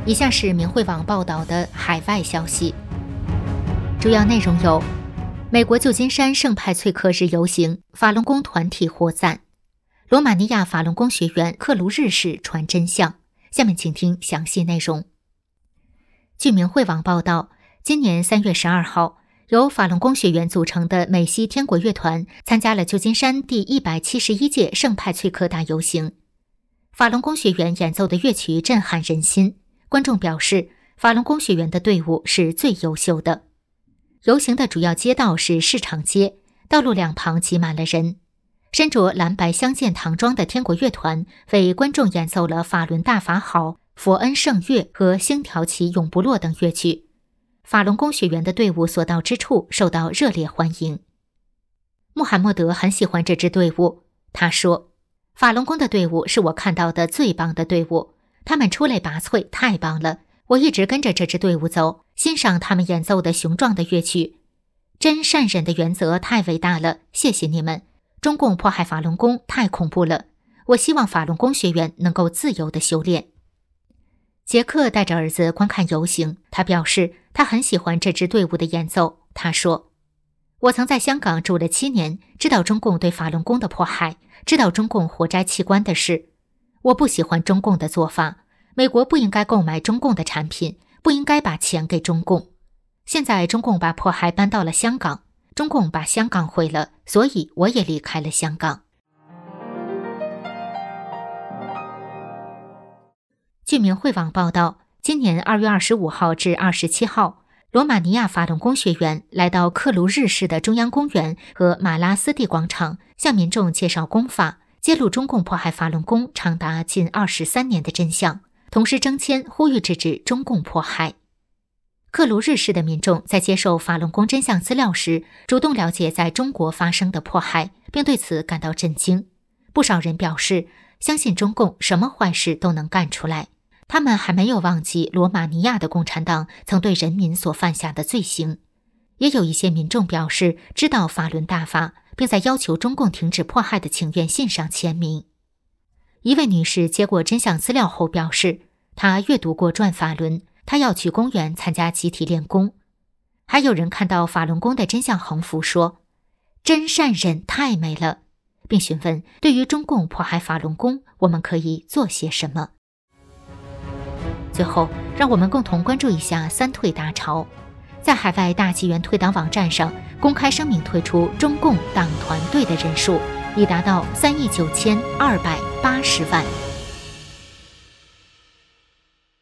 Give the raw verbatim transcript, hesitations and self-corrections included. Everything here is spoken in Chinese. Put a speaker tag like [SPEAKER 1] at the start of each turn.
[SPEAKER 1] 以下是明慧网报道的海外消息，主要内容有：美国旧金山圣派翠克日游行，法轮功团体获赞；罗马尼亚法轮功学员克卢日市传真相。下面请听详细内容。据明慧网报道，今年三月十二号，由法轮功学员组成的美西天国乐团参加了旧金山第一百七十一届圣派翠克大游行。法轮功学员演奏的乐曲震撼人心，观众表示，法轮功学员的队伍是最优秀的。游行的主要街道是市场街，道路两旁挤满了人。身着蓝白相间唐装的天国乐团为观众演奏了法轮大法好、佛恩圣乐和星条旗永不落等乐曲。法轮功学员的队伍所到之处受到热烈欢迎。穆罕默德很喜欢这支队伍，他说，法轮功的队伍是我看到的最棒的队伍，他们出类拔萃，太棒了，我一直跟着这支队伍走，欣赏他们演奏的雄壮的乐曲。真善忍的原则太伟大了，谢谢你们。中共迫害法轮功太恐怖了，我希望法轮功学员能够自由地修炼。杰克带着儿子观看游行，他表示他很喜欢这支队伍的演奏。他说，我曾在香港住了七年，知道中共对法轮功的迫害，知道中共活摘器官的事。我不喜欢中共的做法，美国不应该购买中共的产品，不应该把钱给中共。现在中共把迫害搬到了香港，中共把香港毁了，所以我也离开了香港。据明慧网报道，今年二月二十五号至二十七号，罗马尼亚法轮功学员来到克卢日市的中央公园和马拉斯蒂广场，向民众介绍功法，揭露中共迫害法轮功长达近二十三年的真相，同时征签呼吁制止中共迫害。克卢日市的民众在接受法轮功真相资料时，主动了解在中国发生的迫害，并对此感到震惊。不少人表示，相信中共什么坏事都能干出来。他们还没有忘记罗马尼亚的共产党曾对人民所犯下的罪行。也有一些民众表示知道法轮大法，并在要求中共停止迫害的请愿信上签名。一位女士接过真相资料后表示，她阅读过转法轮，她要去公园参加集体练功。还有人看到法轮功的真相横幅说，真善忍太美了，并询问对于中共迫害法轮功，我们可以做些什么。最后，让我们共同关注一下三退大潮。在海外大纪元退党网站上公开声明退出中共党团队的人数已达到三亿九千二百八十万。